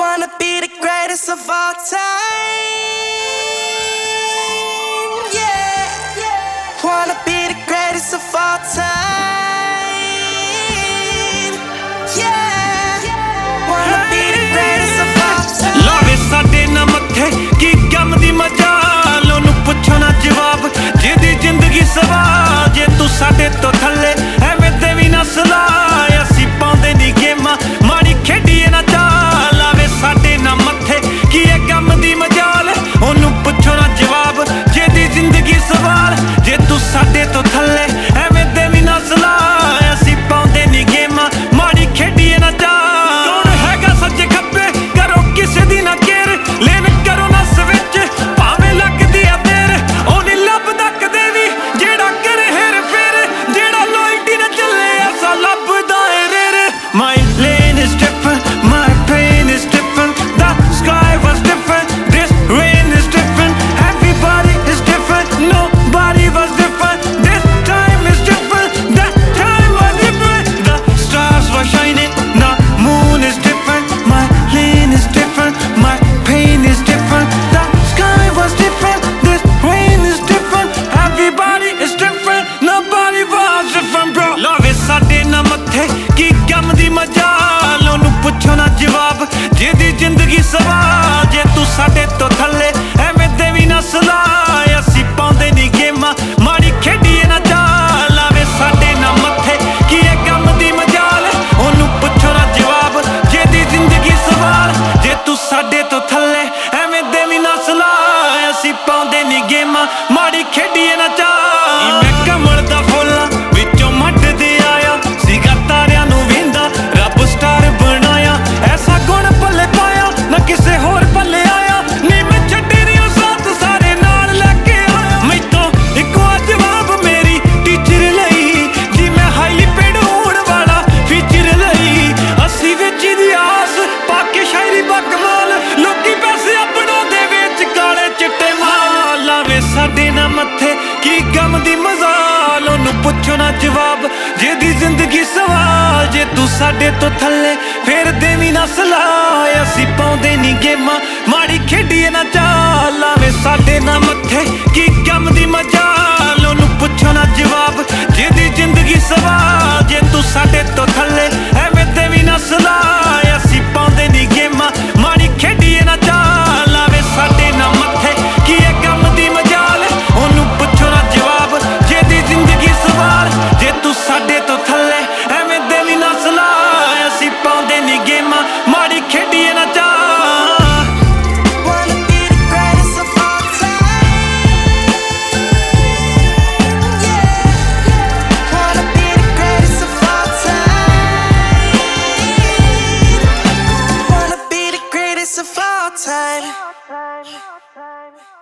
Wanna be the greatest of all time. Yeah. Wanna be the greatest of all time. Yeah. Wanna be the greatest of all time. ਲਾਵੇ ਸਾਡੇ ਨਾ ਮੱਥੇ ਕੀ ਗਮ ਦੀ ਮਜਾਲ, ਉਹਨੂੰ ਪੁੱਛੋ ਨਾ ਜਵਾਬ ਜਿਹਦੀ ਜ਼ਿੰਦਗੀ ਸਵਾਲ। ਜੇ ਤੂੰ ਸਾਡੇ ਤੋਂ ਥੱਲੇ ਐਵੇਂ ਦੇ ਵੀ ਨਾ ਸਲਾਹ, ਅਸੀਂ ਪਾਉਂਦੇ ਨੀ ਗੇਮਾਂ ਮਾੜੀ ਖੇਡੀਏ ਨਾ ਚਾਲ। ਲਾਵੇ ਸਾਡੇ ਨਾ ਮੱਥੇ ਕੀ ਇਹ ਗਮ ਦੀ ਮਜਾਲ, ਉਹਨੂੰ ਪੁੱਛੋ ਨਾ ਜਵਾਬ ਜਿਹਦੀ ਜ਼ਿੰਦਗੀ ਸਵਾਲ। ਜੇ ਤੂੰ ਸਾਡੇ ਤੋਂ ਥੱਲੇ ਐਵੇਂ ਦੇ ਵੀ ਨਾ ਸਲਾਹ, ਅਸੀਂ ਪਾਉਂਦੇ ਨੀ ਗੇਮਾਂ ਮਾੜੀ ਖੇਡੀਏ ਨਾ ਚਾਲ। ਕੌਣ ਹੈਗਾ ਸੱਜੇ ਖੱਬੇ ਕਰੋ ਕਿਸੇ ਦੀ ਨਾ ਕੇਰ, ਲੈਣ ਕਰੋ ਨਾ ਸਵਿਚ ਭਾਵੇਂ ਲੱਗਦੀ ਆ ਦੇਰ। ਉਹ ਨੀ ਲੱਭਦਾ ਕਦੇ ਵੀ ਜਿਹੜਾ ਕਰੇ ਹੇਰ ਫੇਰ, ਜਿਹੜਾ ਲੋਇਲਟੀ ਨਾ ਚੱਲੇ ਐਸਾ ਲੱਭਦਾ ਏ ਰੇਰ। My lane is different, my pain is different, the sky was different, this rain is different, everybody is different, nobody was different, this time is different, that time was different, the stars were shining, the moon is different, my lane is different, my pain is different, the sky was different, this rain is different, everybody is different, nobody was different bro। ਲਾਵੇ ਸਾਡੇ ਨਾ ਮੱਥੇ ਕੀ ਗਮ ਦੀ ਮਜਾਲ, ਉਹਨੂੰ ਪੁੱਛੋ ਨਾ ਜਵਾਬ ਜਿਹਦੀ ਜ਼ਿੰਦਗੀ ਸਵਾਲ। ਜੇ ਤੂੰ ਸਾਡੇ ਤੋਂ ਥੱਲੇ ਐਵੇਂ ਦੇ ਵੀ ਨਾ ਸਲਾਹ, ਅਸੀਂ ਪਾਉਂਦੇ ਨੀ ਗੇਮਾਂ ਮਾੜੀ ਖੇਡੀਏ ਨਾ ਚਾਲ। ਲਾਵੇ ਸਾਡੇ ਨਾ ਮੱਥੇ ਕੀ ਇਹ ਗਮ ਦੀ ਮਜਾਲ, ਉਹਨੂੰ ਪੁੱਛੋ ਨਾ ਜਵਾਬ ਜਿਹਦੀ ਜ਼ਿੰਦਗੀ ਸਵਾਲ। ਜੇ ਤੂੰ ਸਾਡੇ ਤੋਂ ਥੱਲੇ ਐਵੇਂ ਦੇ ਵੀ ਨਾ ਸਲਾਹ, ਅਸੀਂ ਪਾਉਂਦੇ ਨੀ ਗੇਮਾਂ ਮਾੜੀ ਖੇਡੀਏ ਨਾ ਚਾਲ। ਮੈਂ ਕਮਲ ਦਾ ਫੁੱਲਾਂ ਵਿੱਚੋਂ ਮੱਟਦੇ ਆਇਆ ਸੀਗਾ, ਤਾਰਿਆਂ ਨੂੰ ਵੇਂਦਾ ਰੱਬ ਸਟਾਰ ਬਣਾਇਆ। ਐਸਾ ਗੁਣ ਪੱਲੇ ਪਾਇਆ ਨਾ ਕਿਸੇ ਹੋਰ ਪੱਲੇ ਆਇਆ, ਨੀ ਮੈਂ ਛੱਡੀ ਨੀ ਉਹ ਸਾਥ ਸਾਰੇ ਨਾਲ ਲੈ ਕੇ ਆਇਆ। ਮੈਥੋਂ ਇੱਕੋ ਜਵਾਬ ਮੇਰੀ ਟੀਚਰ ਲਈ, ਜੀ ਮੈਂ ਹਾਈਲੀ ਪੇਡ ਹੋਣ ਵਾਲਾ ਫੀਚਰ ਲਈ। ਅਸੀਂ ਵਿੱਚ ਦੀ ਆਸ ਪਾ ਕੇ ਸ਼ਾਇਰੀ ਬਕਮਾਲ, ਲੋਕੀ ਪੈਸੇ ਆਪਣਾ ਦੇ ਵਿੱਚ ਕਾਲੇ ਚਿੱਟੇ ਮਾਲ। ਲਾਵੇ ਸਾਡੇ ਨਾ ਮੱਥੇ ਕੀ ਗਮ ਦੀ ਮਜ਼ਾਲ, ਉਹਨੂੰ ਪੁੱਛੋ ਨਾ ਜਵਾਬ ਜਿਹਦੀ ਜ਼ਿੰਦਗੀ ਸਵਾਲ। ਜੇ ਤੂੰ ਸਾਡੇ ਤੋਂ ਥੱਲੇ ਫੇਰ ਦੇਵੀਂ ਨਾ ਸਲਾਹ, ਅਸੀਂ ਪਾਉਂਦੇ ਨੀ ਗੇਮਾਂ ਮਾੜੀ ਖੇਡੀਏ ਨਾ ਚਾਲ। ਲਾਵੇ ਸਾਡੇ ਨਾ ਮੱਥੇ ਕੀ ਗਮ ਦੀ ਮਜਾਲ, ਉਹਨੂੰ ਪੁੱਛੋ ਨਾ ਜਵਾਬ ਜਿਹਦੀ ਜ਼ਿੰਦਗੀ ਸਵਾਲ। ਜੇ ਤੂੰ ਸਾਡੇ ਤੋਂ ਥੱਲੇ ਐਵੇਂ ਦੇਵੀਂ ਨਾ ਸਲਾਹ, ਅਸੀਂ ਪਾਉਂਦੇ ਨੀ ਗੇਮਾਂ ਮਾੜੀ ਖੇਡੀਏ ਨਾ ਚਾਲ। ਲਾਵੇ ਸਾਡੇ ਨਾ ਮੱਥੇ ਕੀ ਇਹ ਗਮ ਦੀ ਮਜਾਲ, ਉਹਨੂੰ ਪੁੱਛੋ ਨਾ ਜਵਾਬ ਜਿਹਦੀ ਜ਼ਿੰਦਗੀ ਸਵਾਲ। ਜੇ ਤੂੰ ਸਾਡੇ ਤੋਂ ਥੱਲੇ ਐਵੇਂ ਦੇ ਵੀ ਨਾ ਸਲਾਹ, ਅਸੀਂ ਪਾਉਂਦੇ ਨੀ ਗੇਮਾਂ ਮਾੜੀ ਖੇਡੀਏ ਨਾ ਚਾਲ। Wanna be the greatest of all time. Yeah. Wanna be the greatest of all time. Wanna be the greatest of all time.